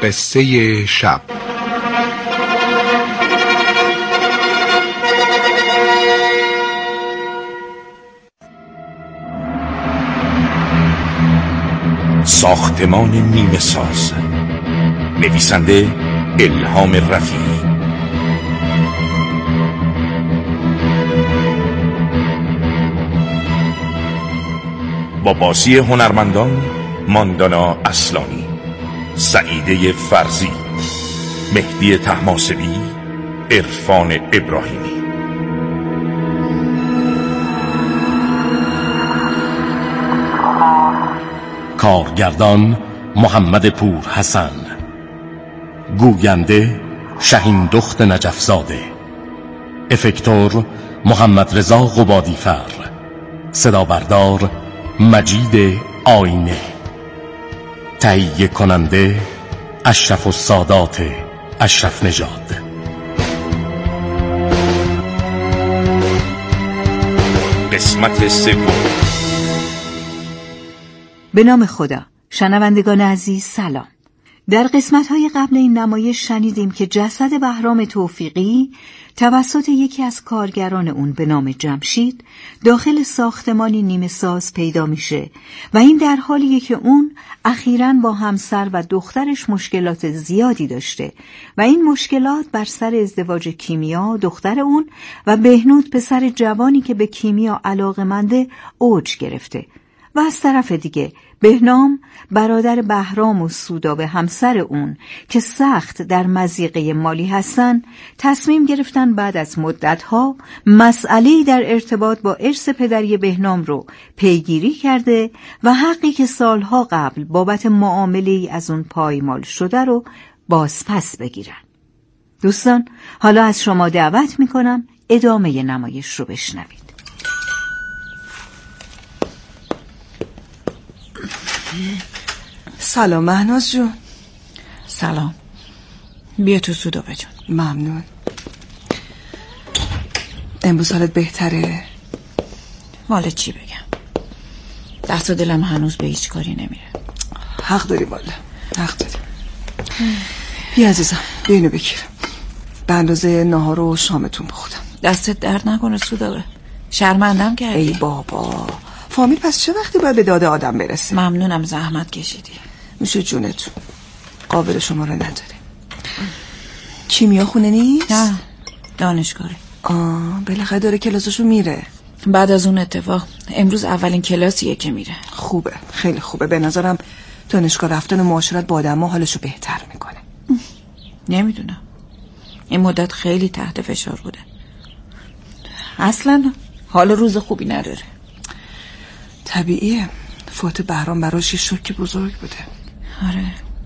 قصه شب. ساختمان نیمه ساز، نویسنده الهام رفیعی، با بازی هنرمندان ماندانا اصلانی، سعیده فرزی، مهدی طهماسبی، عرفان ابراهیمی. کارگردان محمد پور حسن، گوینده شهین دخت نجفزاده، افکتور محمد رضا قبادیفر، صدا بردار مجید آینه، تهیه کننده اشرف السادات اشرف نژاد. قسمت سوم. به نام خدا. شنوندگان عزیز سلام. در قسمت‌های قبل این نمایش شنیدیم که جسد بهرام توفیقی توسط یکی از کارگران اون به نام جمشید داخل ساختمانی نیمه ساز پیدا میشه و این در حالیه که اون اخیراً با همسر و دخترش مشکلات زیادی داشته و این مشکلات بر سر ازدواج کیمیا دختر اون و بهنود پسر جوانی که به کیمیا علاقه‌منده اوج گرفته و از طرف دیگه بهنام برادر بهرام و سودابه همسر اون که سخت در مضیقه مالی هستن تصمیم گرفتن بعد از مدتها مسئله‌ای در ارتباط با ارث پدری بهنام رو پیگیری کرده و حقی که سالها قبل بابت معامله‌ای از اون پایمال شده رو بازپس بگیرن. دوستان حالا از شما دعوت میکنم ادامه نمایش رو بشنوید. سلام مهناز جون. سلام. بیا تو سودابه جون. ممنون. امروز حالت بهتره؟ والا چی بگم، دست و دلم هنوز به هیچ کاری نمیره. حق داری والا، حق داری. بیا عزیزم بیا اینو بگیر، به اندازه نهار و شامتون بخودم. دستت درد نکنه سودابه، شرمندم کردی. ای بابا، فامیل پس چه وقتی باید به داده آدم برسه؟ ممنونم زحمت کشیدی. میشه جونتون، قابل شما رو نداره. کیمیا خونه نیست؟ نه دانشگاهه. بالاخره داره کلاسشو میره. بعد از اون اتفاق امروز اولین کلاسیه که میره. خوبه، خیلی خوبه. به نظرم دانشگاه رفتن و معاشرت با آدم‌ها حالشو بهتر میکنه. نمیدونم، این مدت خیلی تحت فشار بوده، اصلا حال روز خوبی نداره. طبیعیه، فوت بهرام براش یه شوک بزرگ بوده. آره،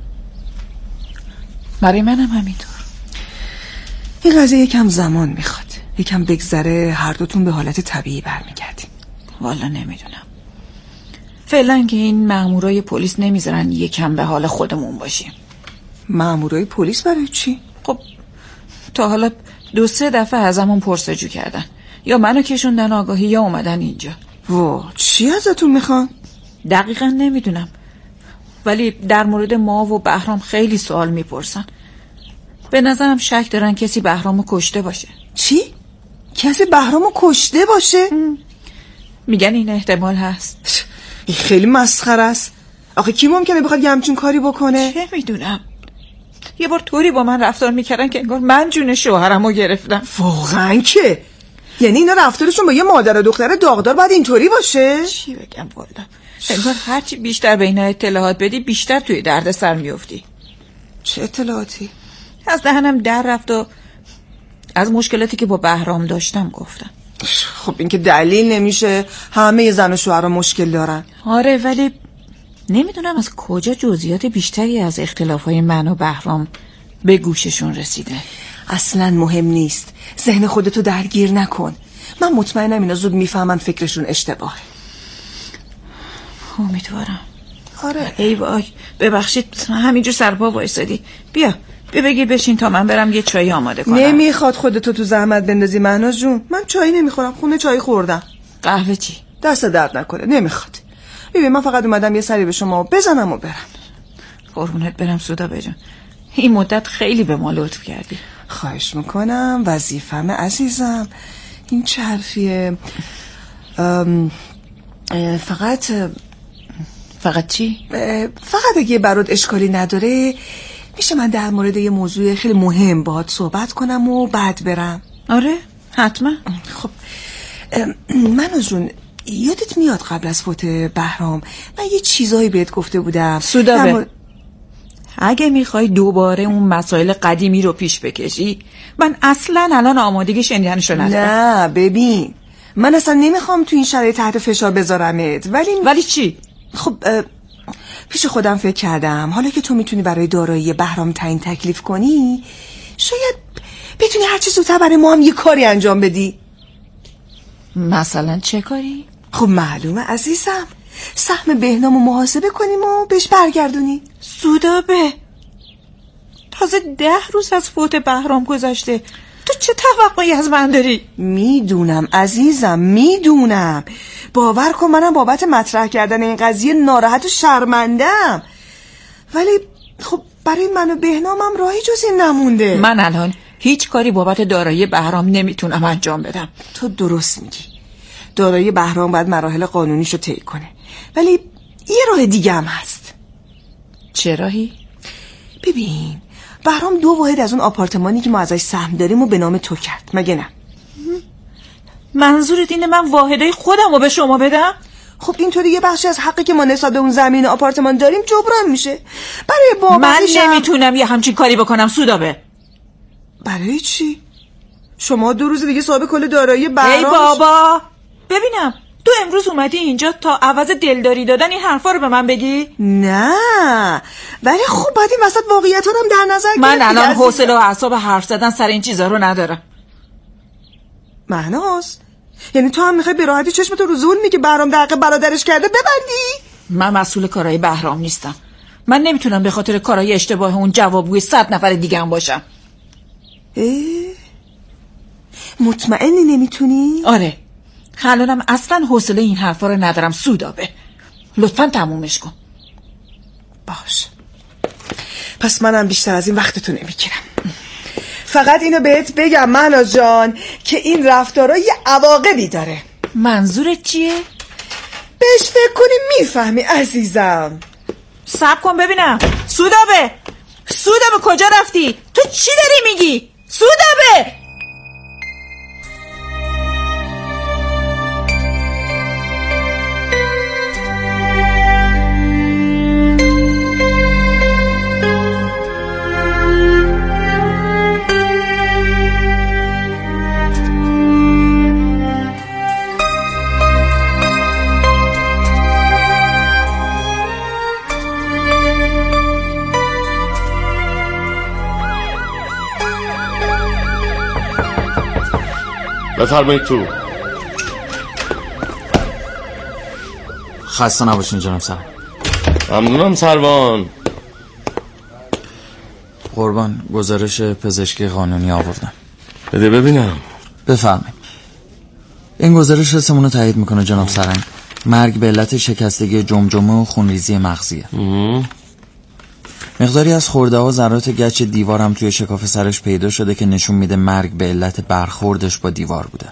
برای منم همینطور. این قضیه یکم زمان میخواد، یکم بگذره هر دوتون به حالت طبیعی برمیگردیم. والا نمیدونم، فعلا که این مامورای پلیس نمیذارن یکم به حال خودمون باشیم. مامورای پلیس برای چی؟ خب تا حالا 2-3 دفعه ازمون پرسجو کردن، یا منو کشوندن آگاهی یا اومدن اینجا. چی ازتون میخوان؟ دقیقا نمیدونم، ولی در مورد ما و بهرام خیلی سوال میپرسن. به نظرم شک دارن کسی بهرامو کشته باشه. چی؟ کسی بهرامو کشته باشه؟ میگن این احتمال هست. این خیلی مسخره است. آخه کی ممکنه بخواد یه همچین کاری بکنه؟ چه میدونم، یه بار طوری با من رفتار میکردن که انگار من جون شوهرمو گرفتم. واقعا که؟ یعنی اینا رفتارشون با یه مادر و دختر داغدار باید اینطوری باشه؟ چی بگم والا، انگار هرچی بیشتر به اینا اطلاعات بدی بیشتر توی درد سر میفتی. چه اطلاعاتی؟ از دهنم در رفت و از مشکلاتی که با بهرام داشتم گفتم. خب این که دلیل نمیشه، همه زن و شوهرها مشکل دارن. آره، ولی نمیدونم از کجا جزئیات بیشتری از اختلافای من و بهرام به گوششون رسیده. اصلا مهم نیست، ذهن خودتو درگیر نکن. من مطمئنم اینا زود میفهمن فکرشون اشتباهه. امیدوارم. آره. ای وای، ببخشید همینجور سرپا وایسادی. بیا بگی بشین تا من برم یه چای آماده کنم. نمیخواد خودتو تو زحمت بندازی مهناز جون، من چای نمیخورم، خونه چای خوردم. قهوه چی؟ دست درد نکنه، نمیخواد. ببین من فقط اومدم یه سری به شما بزنم و برم. قربونت برم سودابه جان، این مدت خیلی به ما لطف کردی. خواهش میکنم، وظیفه‌مه عزیزم. این چه حرفیه؟ فقط چی؟ فقط اگه برات اشکالی نداره میشه من در مورد یه موضوع خیلی مهم باهات صحبت کنم و بعد برم؟ آره حتما. خب منوز جون، یادت میاد قبل از فوت بهرام من یه چیزایی بهت گفته بودم؟ سودابه، اگه میخوای دوباره اون مسائل قدیمی رو پیش بکشی من اصلا الان آمادگی شنیدنشو ندارم. نه ببین، من اصلا نمیخوام تو این شرایط تحت فشار بذارمت. ولی چی؟ خب پیش خودم فکر کردم حالا که تو میتونی برای دارایی بهرام تعیین تکلیف کنی، شاید بتونی هر چه زودتر برای ما هم یه کاری انجام بدی. مثلا چه کاری؟ خب معلومه عزیزم، سهم بهنامو محاسبه کنیم و بهش برگردونی. سودابه، تازه 10 روز از فوت بهرام گذشته، تو چه توقعی از من داری؟ میدونم عزیزم، میدونم. باور کن منم بابت مطرح کردن این قضیه ناراحت و شرمندم، ولی خب برای من و بهنامم راهی جز این نمونده. من الان هیچ کاری بابت دارایی بهرام نمیتونم انجام بدم. تو درست میگی، دارایی بهرام باید مراحل قانونیشو طی کنه، ولی یه راه دیگه هم هست. چه راهی؟ ببین، بهرام 2 واحد از اون آپارتمانی که ما ازش سهم داریم و به نام تو کرد، مگه نه؟ منظورت اینه من واحدای خودم رو به شما بدم؟ خب اینطوری یه بخشی از حقی که ما نسبت به اون زمین و آپارتمان داریم جبران میشه. برای بابتش من نمیتونم یه همچین کاری بکنم سودابه. برای چی؟ شما 2 روز دیگه صاحب کل دارایی بهرام. ای بابا، ببینم تو امروز اومدی اینجا تا عوض دلداری دادن این حرفا رو به من بگی؟ نه، ولی خب باید این وسط واقعیت هم در نظر گرفت. من الان حوصله و اعصاب حرف زدن سر این چیزا رو ندارم. مهناز، یعنی تو هم میخوای به راحتی چشمتو رو ظلمی که بهرام در حق برادرش کرده ببندی؟ من مسئول کارهای بهرام نیستم. من نمیتونم به خاطر کارهای اشتباه اون جوابگوی 100 نفر دیگه هم باشم. مطمئنی نمیتونی؟ آره، الانم اصلا حوصله این حرفا رو ندارم سودابه. لطفاً تمومش کن. باش، پس منم بیشتر از این وقتتو نمیگیرم. فقط اینو بهت بگم مهناز جان که این رفتارا یه عواقبی داره. منظورت چیه؟ بهش فکر کنی میفهمی عزیزم. صبر کن ببینم. سودابه کجا رفتی؟ تو چی داری میگی؟ سودابه! بفرمایید تو. خسته نباشین جناب سر. ممنونم سروان. قربان، گزارش پزشکی قانونی آوردم. بده ببینم. بفرمایید. این گزارش رسمون رو تایید میکنه جناب سرنگ. مرگ به علت شکستگی جمجمه و خونریزی مغزیه. مقداری از خورده ها و ذرات گچ دیوار هم توی شکاف سرش پیدا شده که نشون میده مرگ به علت برخوردش با دیوار بوده.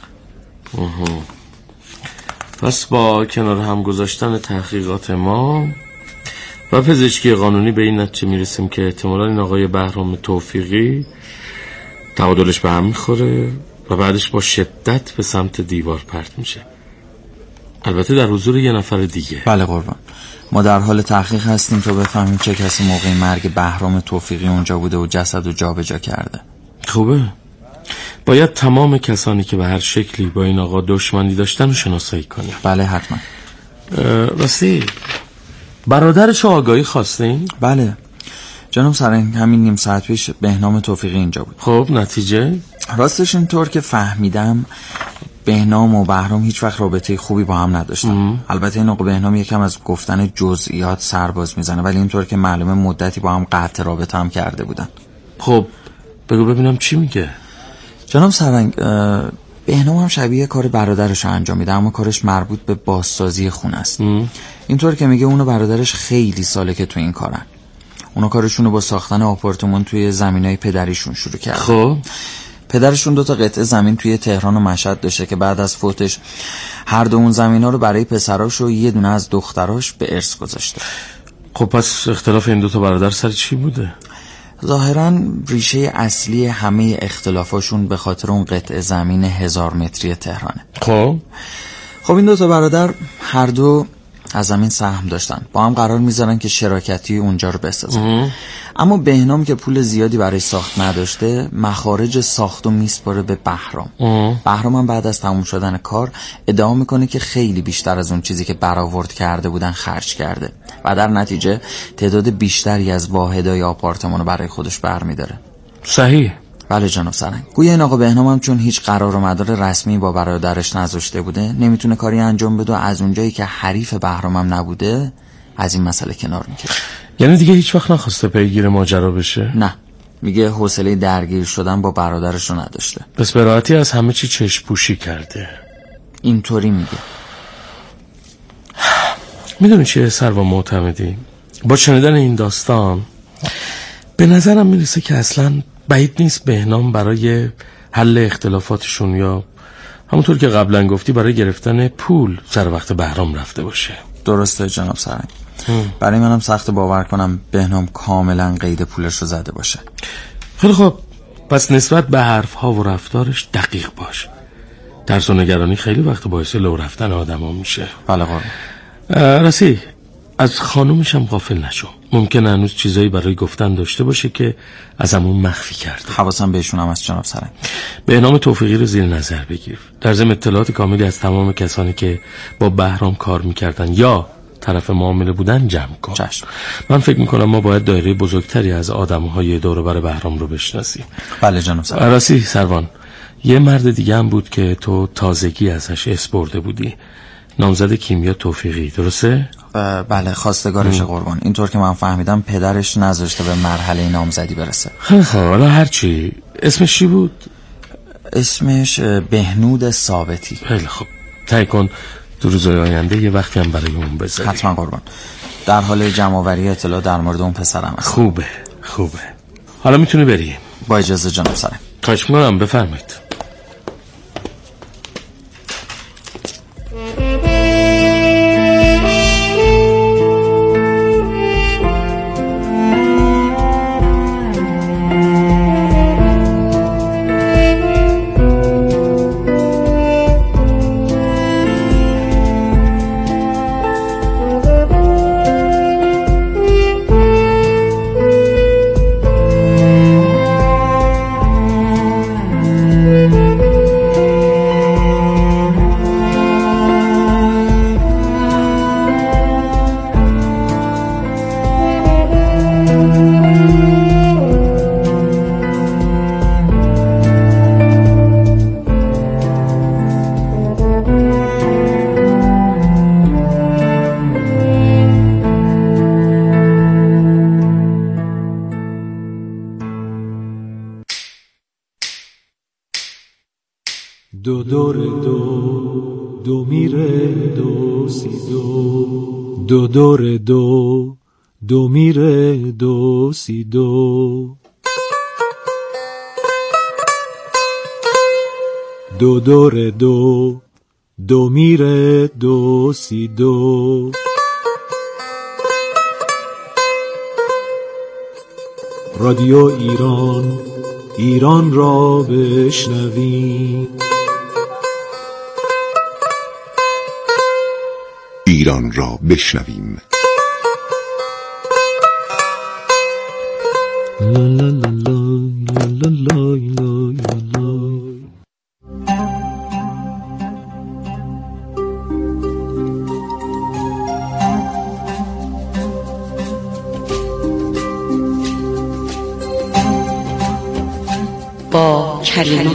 پس با کنار هم گذاشتن تحقیقات ما و پزشکی قانونی به این نتیجه میرسیم که احتمالاً این آقای بهرام توفیقی تعادلش به هم میخوره و بعدش با شدت به سمت دیوار پرت میشه، البته در حضور یه نفر دیگه. بله قربان، ما در حال تحقیق هستیم تا بفهمیم چه کسی موقع مرگ بهرام توفیقی اونجا بوده و جسد رو جابجا کرده. خوبه، باید تمام کسانی که به هر شکلی با این آقا دشمنی داشتن رو شناسایی کنیم. بله حتما. راستی برادرشو آگاهی خواستین؟ بله جناب سرنگ، همین نیم ساعت پیش بهنام توفیقی اینجا بود. خب نتیجه؟ راستش اینطور که فهمیدم بهنام و بهرام هیچ وقت رابطه خوبی با هم نداشتن. البته این آقا بهنام یکم از گفتن جزئیات سرباز میزنه، ولی اینطور که معلومه مدتی با هم قطع رابطه هم کرده بودن. خب بگو ببینم چی میگه. جناب سرنگ، بهنام هم شبیه کار برادرش انجام میده، اما کارش مربوط به بازسازی خونه است. اینطور که میگه اون و برادرش خیلی ساله که تو این کارن. اونا کارشون رو با ساختن آپارتمان توی زمینای پدریشون شروع کرد. خب پدرشون 2 قطعه زمین توی تهران و مشهد داشته که بعد از فوتش هر دو اون زمینا رو برای پسراش و یه دونه از دختراش به ارث گذاشته. خب پس اختلاف این 2 برادر سر چی بوده؟ ظاهراً ریشه اصلی همه اختلافاشون به خاطر اون قطعه زمین 1000 متری تهرانه. خب این 2 برادر هر دو از زمین سهم داشتن، با هم قرار میذارن که شراکتی اونجا رو بسازن. اما بهنام که پول زیادی برای ساخت نداشته، مخارج ساختو میسپاره به بهرام. بهرام هم بعد از تموم شدن کار ادعا میکنه که خیلی بیشتر از اون چیزی که برآورد کرده بودن خرج کرده و در نتیجه تعداد بیشتری از واحدهای آپارتمانو برای خودش برمیداره. صحیح. بله جناب سرنگ. گویا این آقا بهنام هم چون هیچ قرار و مدار رسمی با برادرش نذاشته بوده، نمیتونه کاری انجام بده و از اونجایی که حریف بهرام هم نبوده از این مسئله کنار میکشه. یعنی دیگه هیچ وقت نخواسته پیگیر ماجرا بشه؟ نه، میگه حوصله درگیر شدن با برادرش رو نداشته. پس به راحتی از همه چی چشم پوشی کرده. اینطوری میگه. میدونی چیه سروا معتمدی؟ با شنیدن این داستان به نظرم میرسه که اصلا بعید نیست بهنام برای حل اختلافاتشون یا همونطور که قبلا گفتی برای گرفتن پول سر وقت بهرام رفته باشه. درسته جناب سرنگ. برای منم سخت باور کنم بهنام کاملا قید پولش رو زده باشه. خیلی خب، پس نسبت به حرفها و رفتارش دقیق باش. ترس و نگرانی خیلی وقت باعث لو رفتن آدم ها میشه. بله قربان. راستی از خانومش هم غافل نشو. ممکنه هنوز چیزایی برای گفتن داشته باشه که از همون مخفی کرده. حواسم بهشون هم از جناب سرنگ. بهنام توفیقی رو زیر نظر بگیر. در ضمن اطلاعات کاملی از تمام کسانی که با بهرام کار میکردن یا طرف معامله بودن جمع کن. چشم. من فکر میکنم ما باید دایره بزرگتری از آدمهای دور و بر بهرام رو بشناسیم. بله جناب سرنگ. راستی سروان، یه مرد دیگه هم بود که تو تازگی ازش اسپرده بودی، نامزد کیمیا توفیقی، درسته؟ بله خواستگارش قربان. اینطور که من فهمیدم پدرش نذاشته به مرحله نامزدی برسه. خب حالا هرچی. اسمش چی بود؟ اسمش بهنود ثابتی. خیلی خب، تهی کن تو روزهای آینده یه وقتی هم برای اون بذاری. حتما قربان. در حال جمع‌آوری اطلاع در مورد اون پسرم هست. خوبه. حالا میتونی بری. با اجازه جناب سرنگ. خواهش می‌کنم، بفرمایید. دو دور دو دو میره دو سی دو دو دور دو دو میره دو سی دو دو دور دو دو میره دو سی دو رادیو ایران، ایران را بشنویم. ایران را بشنویم. لا لا لا لا لا لا لا لا. با کلمات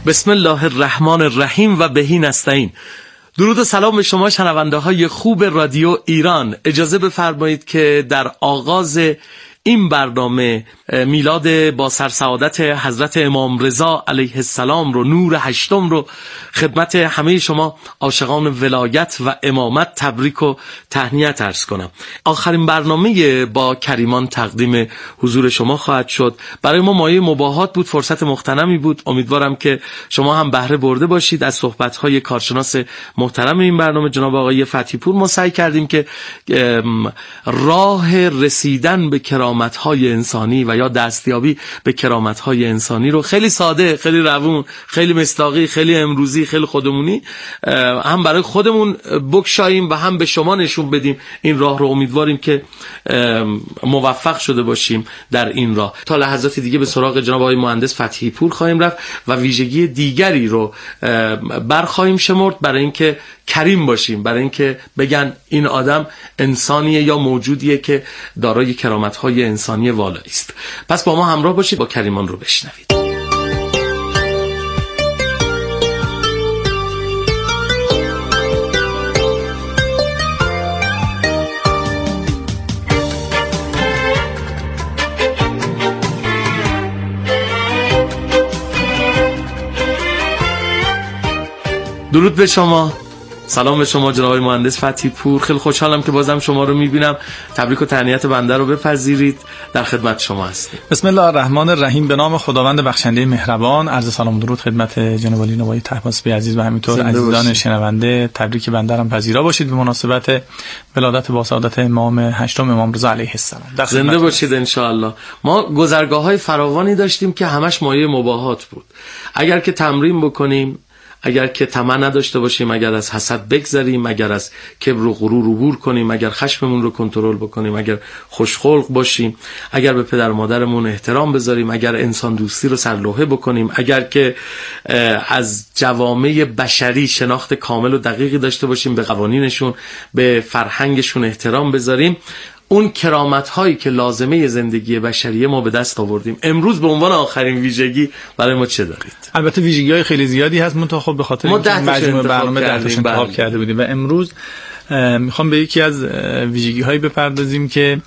بسم الله الرحمن الرحیم و بهی نستعین. درود و سلام به شما شنونده های خوب رادیو ایران. اجازه بفرمایید که در آغاز این برنامه میلاد با سرسعادت حضرت امام رضا علیه السلام رو، نور هشتم رو خدمت همه شما عاشقان ولایت و امامت تبریک و تهنیت عرض کنم. آخرین برنامه با کریمان تقدیم حضور شما خواهد شد. برای ما مایه مباهات بود، فرصت مغتنمی بود. امیدوارم که شما هم بهره برده باشید از صحبت‌های کارشناس محترم این برنامه جناب آقای فتحی پور. ما سعی کردیم که راه رسیدن به کرامت‌های انسانی و یا دستیابی به کرامت‌های انسانی رو خیلی ساده، خیلی روون، خیلی مصداقی، خیلی امروزی، خیلی خودمونی هم برای خودمون بگشاییم و هم به شما نشون بدیم این راه رو. امیدواریم که موفق شده باشیم در این راه. تا لحظات دیگه به سراغ جناب آقای مهندس فتحی پور خواهیم رفت و ویژگی دیگری رو برخواهیم شمرد برای اینکه کریم باشیم، برای اینکه بگن این آدم انسانیه یا موجودیه که دارای کرامت‌های انسانی والایی است. پس با ما همراه باشید، با کریمان رو بشنوید. درود به شما، سلام به شما جناب مهندس فتحی پور. خیلی خوشحالم که بازم شما رو میبینم. تبریک و تهنیت بنده رو بپذیرید، در خدمت شما هستیم. بسم الله الرحمن الرحیم. به نام خداوند بخشنده مهربان. عرض سلام و درود خدمت جناب علی نوایی طهماسبی عزیز و همینطور عزیزان شنونده. تبریک بنده هم پذیرا باشید به مناسبت ولادت با سعادت امام هشتم امام رضا علیه السلام. زنده باشید ان شاء الله. ما گذرگاه‌های فراوانی داشتیم که همش مایه مباهات بود. اگر که تمرین بکنیم، اگر که طمع نداشته باشیم، اگر از حسد بگذریم، اگر از کبر و غرور عبور کنیم، اگر خشممون رو کنترل بکنیم، اگر خوشخلق باشیم، اگر به پدر مادرمون احترام بذاریم، اگر انسان دوستی رو سرلوحه بکنیم، اگر که از جوامع بشری شناخت کامل و دقیقی داشته باشیم، به قوانینشون، به فرهنگشون احترام بذاریم، اون کرامت هایی که لازمه زندگی بشریه ما به دست آوردیم. امروز به عنوان آخرین ویژگی برای ما چه دارید؟ البته ویژگی های خیلی زیادی هست، منتها خب به خاطر مجموعه برنامه 10 تاش انتخاب کرده بودیم و امروز میخوام به یکی از ویژگی هایی بپردازیم که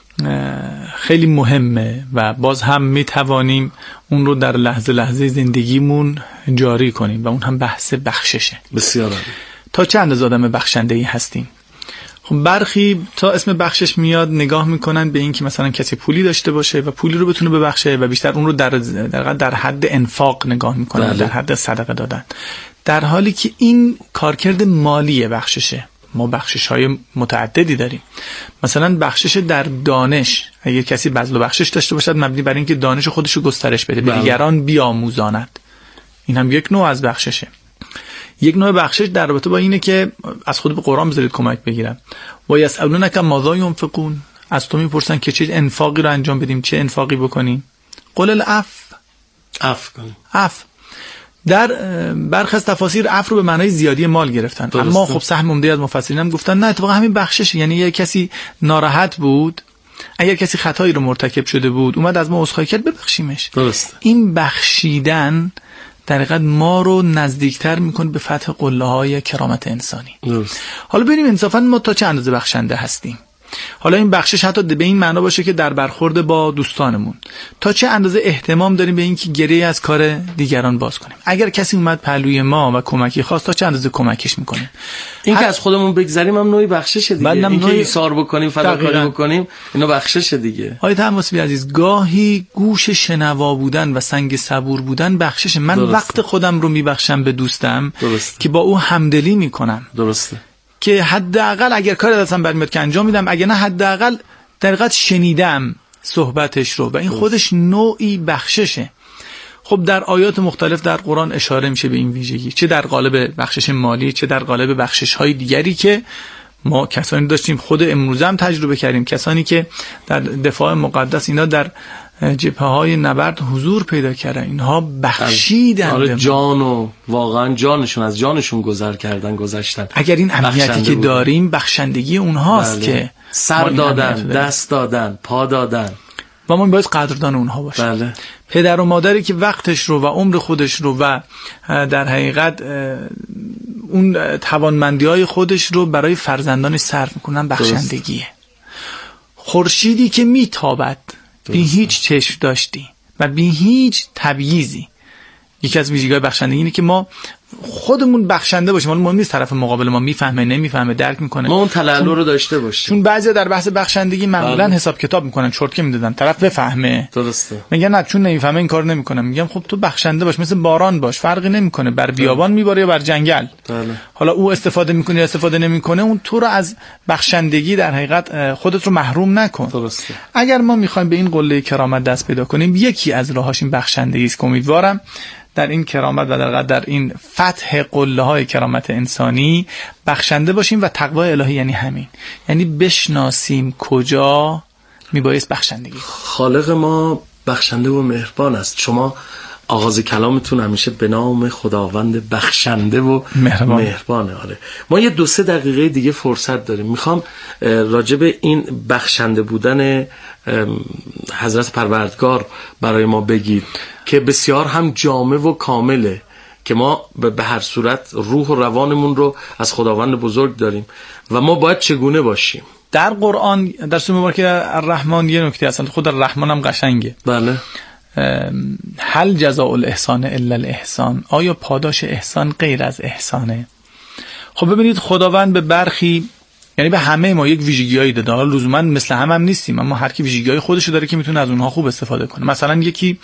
خیلی مهمه و باز هم میتوانیم اون رو در لحظه لحظه زندگیمون جاری کنیم و اون هم بحث بخششه. بسیار عالی. تا چه اندازه آدم بخشنده‌ای هستیم؟ خب برخی تا اسم بخشش میاد نگاه میکنن به این که مثلا کسی پولی داشته باشه و پولی رو بتونه ببخشه و بیشتر اون رو در حد انفاق نگاه میکنن، در حد صدقه دادن، در حالی که این کارکرد مالی بخششه. ما بخشش‌های متعددی داریم. مثلا بخشش در دانش، اگر کسی بذل و بخشش داشته باشد مبنی بر اینکه دانش خودش رو گسترش بده، به دیگران بیاموزاند، این هم یک نوع از بخششه. یک نوع بخشش در رابطه با اینه که از خود به قرآن بذارید کمک بگیرم. و یسألونک ماذا ینفقون، از تو میپرسن که چه انفاقی رو انجام بدیم، چه انفاقی بکنیم. قل العفو، عفو. در برخی از تفاسیر عفو رو به معنای زیادی مال گرفتن، اما خب سهم عمده از مفسرین هم گفتن نه، اتفاقا همین بخشش. یعنی یک کسی ناراحت بود، اگر کسی خطایی رو مرتکب شده بود اومد از ما عذرخواهی کرد، ببخشیمش. درست. این بخشیدن در حقیقت ما رو نزدیکتر میکنه به فتح قله‌های کرامت انسانی. حالا ببینیم انصافا ما تا چه اندازه بخشنده هستیم. حالا این بخشش حتی به این معنا باشه که در برخورد با دوستانمون تا چه اندازه احتمام داریم به این که گره از کار دیگران باز کنیم. اگر کسی اومد پهلوی ما و کمکی خواست تا چه اندازه کمکش میکنیم. این که از خودمون بگذریم هم نوعی بخششه دیگه. این که ایثار بکنیم، فداکاری بکنیم، اینا بخششه دیگه. آقای طهماسبی عزیز، گاهی گوش شنوا بودن و سنگ صبور بودن بخششه. من وقت خودم رو میبخشم به دوستم که با او همدلی میکنم. درسته. که حداقل اگر کاری دستم برمیاد که انجام میدم، اگر نه حداقل در حقیقت شنیدم صحبتش رو و این خودش نوعی بخششه. خب در آیات مختلف در قرآن اشاره میشه به این ویژگی، چه در قالب بخشش مالی، چه در قالب بخشش های دیگری که ما کسانی داشتیم، خود امروزه هم تجربه کردیم، کسانی که در دفاع مقدس اینا در جبهه های نبرد حضور پیدا کردن، اینها بخشیدن، جان و واقعا جانشون از جانشون گذشتن. اگر این امنیتی که داریم بخشندگی اونهاست که سر دادن، دست دادن، پا دادن. و ما باید قدردان اونها باشیم. بله. پدر و مادری که وقتش رو و عمر خودش رو و در حقیقت اون توانمندی‌های خودش رو برای فرزندانش صرف میکنن بخشندگیه. خورشیدی که میتابد بی هیچ چشم داشتی و بی هیچ تبییضی. یکی از ویژگی‌های بخشندگی اینه که ما خودمون بخشنده باشیم. حالا مهم نیست طرف مقابل ما میفهمه نمیفهمه درک میکنه، ما اون تلالو رو داشته باشیم. چون بعضیا در بحث بخشندگی معمولا حساب کتاب میکنن، چرتکه میدادن طرف بفهمه. درسته. میگن نه چون نمیفهمه این کار نمیکنم. میگم خب تو بخشنده باش، مثل باران باش، فرقی نمیکنه بر بیابان میباره یا بر جنگل. حالا او استفاده میکنه یا استفاده نمیکنه، اون تو رو از بخشندگی در حقیقت خودت رو محروم نکن. درسته. اگر ما میخوایم به این قله کرامت دست پیدا کنیم، یکی از راهاش این بخشندگی است که امیدوارم در این کرامت و در این فتح قله‌های کرامت انسانی بخشنده باشیم. و تقوای الهی یعنی همین، یعنی بشناسیم کجا میبایست بخشندگی. خالق ما بخشنده و مهربان است. شما آغاز کلامتون همیشه به نام خداوند بخشنده و مهربانه. آره. ما یه 2-3 دقیقه دیگه فرصت داریم. میخوام راجع به این بخشنده بودن حضرت پروردگار برای ما بگید که بسیار هم جامع و کامله، که ما به هر صورت روح و روانمون رو از خداوند بزرگ داریم و ما باید چگونه باشیم. در قرآن در سوره مبارکه الرحمن یه نکته اصلا خود الرحمن هم قشنگه. بله. هل جزاء الاحسان الا الاحسان، آیا پاداش احسان غیر از احسانه؟ خب ببینید خداوند به برخی، یعنی به همه ما یک ویژگی‌هایی داده. حالا لزوما مثل هم نیستیم، اما هر کی ویژگی‌های خودشو داره که میتونه از اونها خوب استفاده کنه. مثلا یکی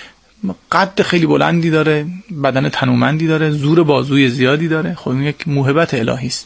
قد خیلی بلندی داره، بدن تنومندی داره، زور بازوی زیادی داره. خب این یک موهبت الهی است.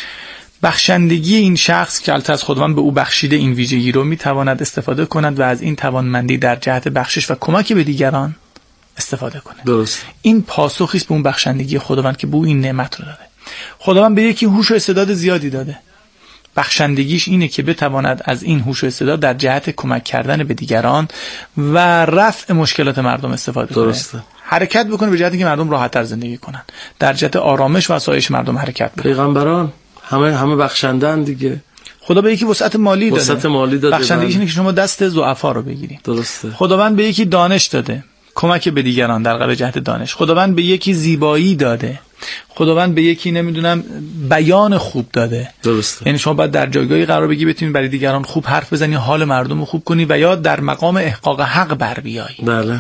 بخشندگی این شخص که البته از خداوند به او بخشیده این ویژگی رو میتواند استفاده کند و از این توانمندی در جهت بخشش و کمک به دیگران استفاده کنه. درست. این پاسخی است به اون بخشندگی خداوند که به او این نعمت رو داده. خداوند به یکی هوش و استعداد زیادی داده. بخشندگیش اینه که بتواند از این هوش و استعداد در جهت کمک کردن به دیگران و رفع مشکلات مردم استفاده کنه. درسته. حرکت بکنه به جهتی که مردم راحت‌تر زندگی کنن، در جهت آرامش و آسایش مردم حرکت بکنه. پیغمبران همه بخشندن دیگه. خدا به یکی وسعت مالی داده. وسعت مالی داده. بخشندگیش اینه که شما دست ضعفا رو بگیرید. درسته. خداوند به یکی دانش داده، کمک به دیگران در قبال جهت دانش. خداوند به یکی زیبایی داده. خداوند به یکی نمیدونم بیان خوب داده. درسته. یعنی شما باید در جایگاهی قرار بگیری بتونی برای دیگران خوب حرف بزنی، حال مردم رو خوب کنی و یا در مقام احقاق حق بر بیایی. بله.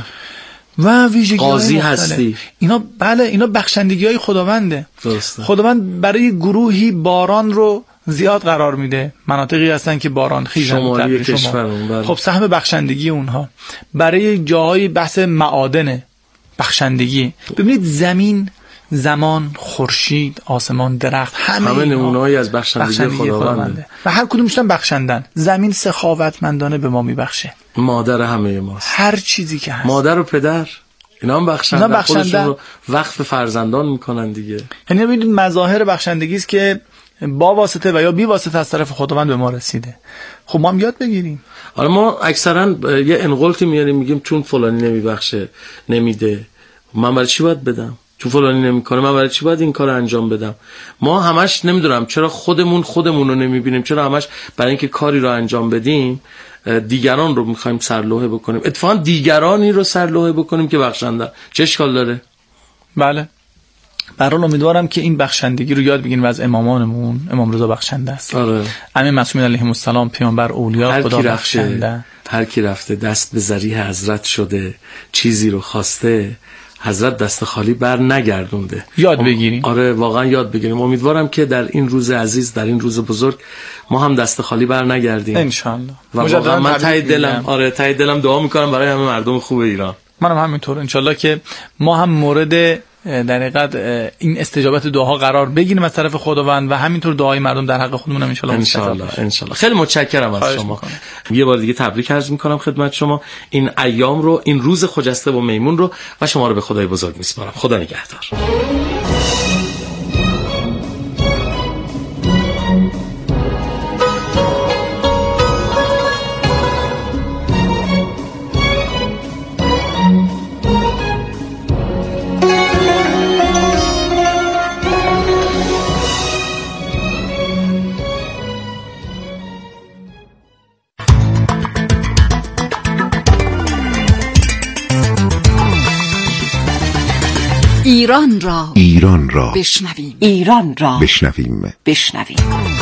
و ویژگی قاضی هستی. اینا بخشندگی‌های خداونده. درسته. خداوند برای گروهی باران رو زیاد قرار میده. مناطقی هستن که باران خیزن شمالی کشورمون. بله. خب سهم بخشندگی اونها. برای جاهای بحث معادن بخشندگی. ببینید زمین، زمان، خورشید، آسمان، درخت، همه نمونه‌ای از بخشندگی خداونده و هر کدومشون بخشندن. زمین سخاوتمندانه به ما میبخشه. مادر همه ماست. هر چیزی که هست. مادر و پدر اینا هم بخشندن. خودشون رو وقف فرزندان میکنن دیگه. یعنی ببینید مظاهر بخشندگی است که با واسطه و یا بی واسطه از طرف خداوند به ما رسیده. خب ما هم یاد بگیریم. آره ما اکثرا یه انقلتی میاریم میگیم چون فلانی نمیبخشه نمیده، من برای چی باید بدم؟ چون فلانی نمیکنه من برای چی باید این کار انجام بدم؟ ما همش نمیدونم چرا خودمون رو نمیبینیم، چرا همش برای اینکه کاری رو انجام بدیم دیگران رو میخوایم سرلوحه بکنیم. اتفاقا دیگرانی رو سرلوحه بکنیم که بخشندن. چه اشکال داره؟ بله. برحال امیدوارم که این بخشندگی رو یاد بگیریم و از امامانمون. امام رضا بخشنده است. آره. ائمه معصومین علیهم السلام، پیامبر، اولیا، خدا بخشنده. هر کی رفته دست به ذریح حضرت شده، چیزی رو خواسته، حضرت دست خالی بر نگردونده. یاد بگیریم. آره واقعا یاد بگیریم. امیدوارم که در این روز عزیز، در این روز بزرگ ما هم دست خالی بر نگردیم ان شاء الله. و واقعا من ته دلم دعا میکنم برای همه مردم خوب ایران. منم همینطور ان شاء الله که ما هم مورد در حقیقت این استجابت دعاها قرار بگیریم از طرف خداوند و همینطور دعای مردم در حق خودمون هم ان شاء الله. خیلی متشکرم از شما. یه بار دیگه تبریک عرض میکنم خدمت شما. این ایام رو، این روز خجسته و میمون رو و شما رو به خدای بزرگ میسپارم. خدا نگهدار. ایران را بشنویم. ایران را بشنویم.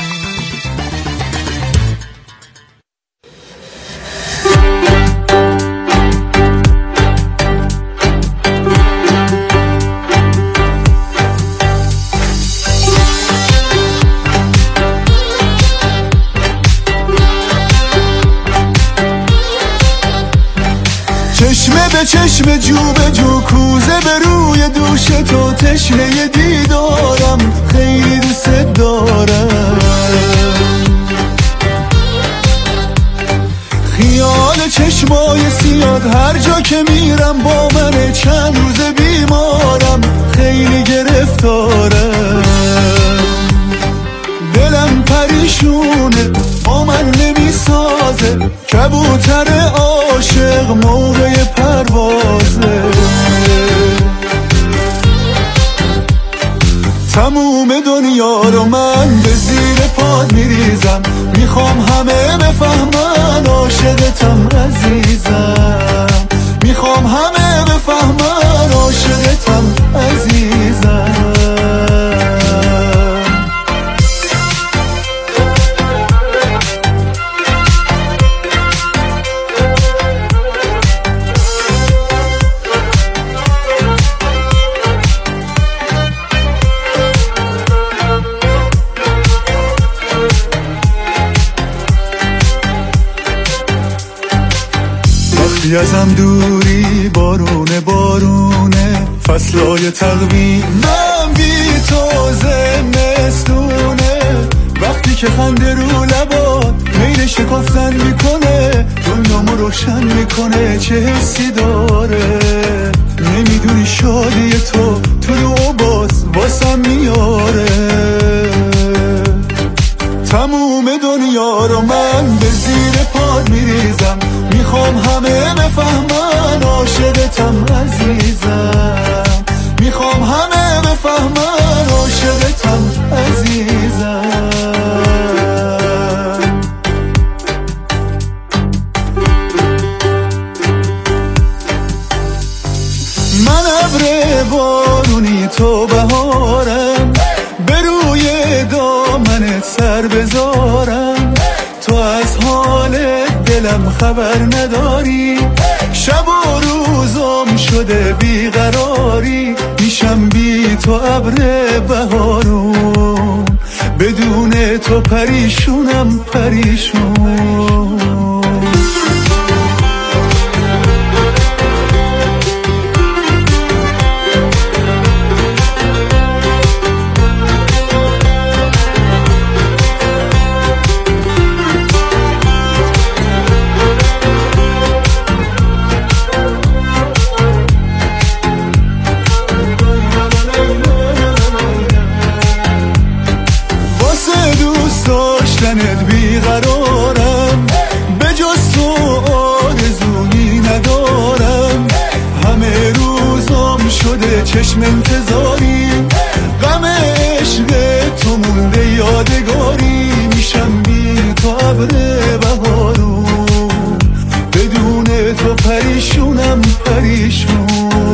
چشمه به چشمه، جو به جو، کوزه به روی دوش تو، تشنه دیدارم، خیلی دوست دارم. خیال چشمای سیاد هر جا که میرم با من، چند روز بیمارم، خیلی گرفتارم. دلم پریشونه، با من نمیسازه، کبوتر عاشق موقع پروازه. تموم دنیا رو من به زیر پاد میریزم، میخوام همه بفهمن عاشقتم عزیزم. میخوام همه بفهمن عاشقتم عزیزم. ازم دوری، بارونه بارونه، فصلای تقویم، من بی تو زمستونه. وقتی که خنده رو لبات میل شکفتن میکنه، دنیامو روشن میکنه، چه حسی داره. نمیدونی شادی تو و باز واسم میاره. تموم دنیا رو من به زیر پاد میریزم، میخوام همه بفهمن عاشقتم عزیزم. میخوام همه بفهمن عاشقتم عزیزم. من ابر بارونی تو بهارم، به روی دامنت سر بذارم. تو از حال دلم خبر نداری، شب و روزم شده بیقراری. میشم بی تو ابر بهارون، بدون تو پریشونم پریشون. بیقرارم، به جز تو آرزویی ندارم. همه روزم شده چشم انتظاری، غم عشق تو مونده یادگاری. میشم بی تو ابر بهارون، بدون تو پریشونم پریشون.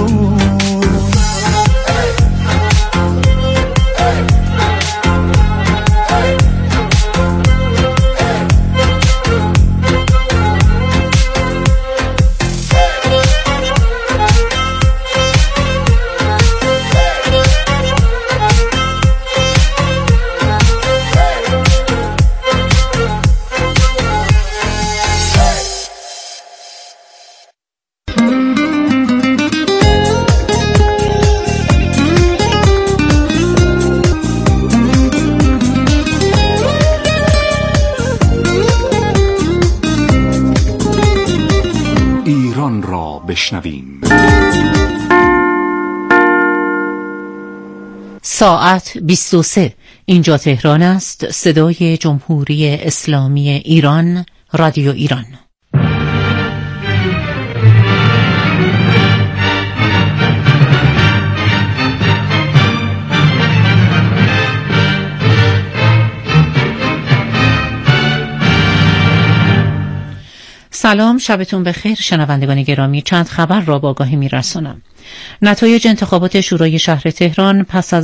بشنویم. ساعت 23. اینجا تهران است. صدای جمهوری اسلامی ایران، رادیو ایران. سلام، شبتون بخیر شنوندگان گرامی. چند خبر را با آگاهی می‌رسانم. نتایج انتخابات شورای شهر تهران پس از